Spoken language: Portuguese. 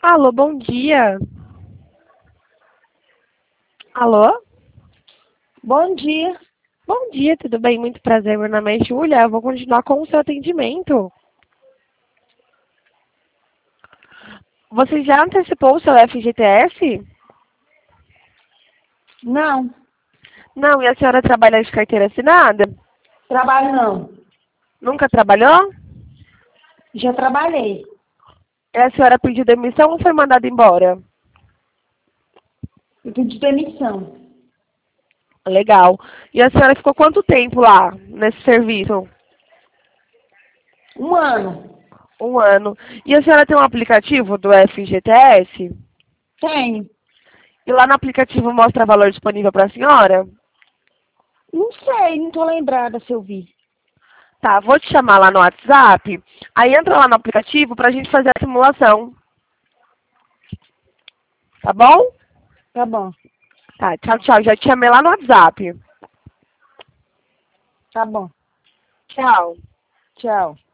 Alô, bom dia. Alô? Bom dia. Bom dia, tudo bem? Muito prazer, meu nome é Júlia. Eu vou continuar com o seu atendimento. Você já antecipou o seu FGTS? Não, Não, e a senhora trabalha de carteira assinada? trabalho não. Nunca trabalhou? Já trabalhei. E a senhora pediu demissão ou foi mandada embora? Eu pedi demissão. Legal. E a senhora ficou quanto tempo lá, nesse serviço? 1 ano. 1 ano. E a senhora tem um aplicativo do FGTS? Tenho. E lá no aplicativo mostra valor disponível para a senhora? Não sei, não tô lembrada se eu vi. Tá, vou te chamar lá no WhatsApp. Aí entra lá no aplicativo pra gente fazer a simulação. Tá bom? Tá bom. Tá, tchau, tchau. Já te chamei lá no WhatsApp. Tá bom. Tchau. Tchau.